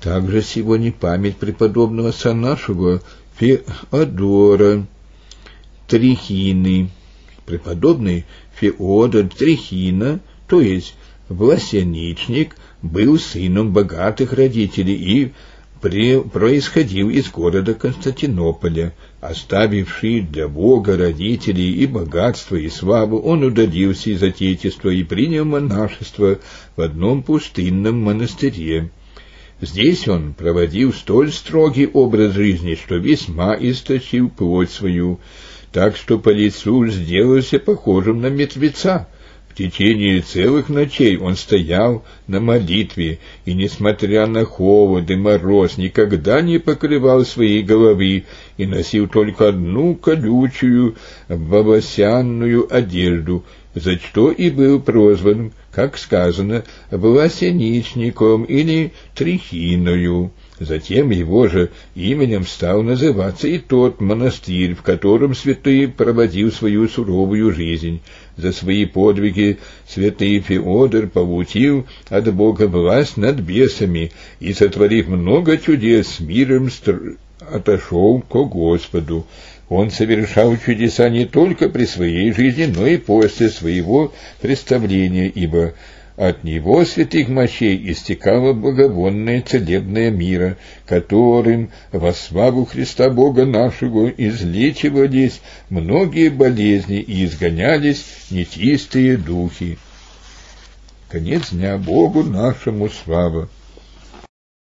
Также сегодня память преподобного отца нашего Феодора Трихины. Преподобный Феодор Трихина, то есть власяничник, был сыном богатых родителей и происходил из города Константинополя. Оставивший для Бога родителей и богатство, и славу, он удалился из отечества и принял монашество в одном пустынном монастыре. Здесь он проводил столь строгий образ жизни, что весьма истощил плоть свою, так что по лицу сделался похожим на мертвеца. В течение целых ночей он стоял на молитве, и, несмотря на холод и мороз, никогда не покрывал своей головы и носил только одну колючую волосяную одежду, за что и был прозван, как сказано, власяничником или Трихиною. Затем его же именем стал называться и тот монастырь, в котором святый проводил свою суровую жизнь. За свои подвиги святый Феодор получил от Бога власть над бесами и, сотворив много чудес, с миром отошел ко Господу. Он совершал чудеса не только при своей жизни, но и после своего представления, ибо от него, святых мощей, истекала благовонная целебная мира, которым во славу Христа Бога нашего излечивались многие болезни и изгонялись нечистые духи. Конец дня. Богу нашему слава!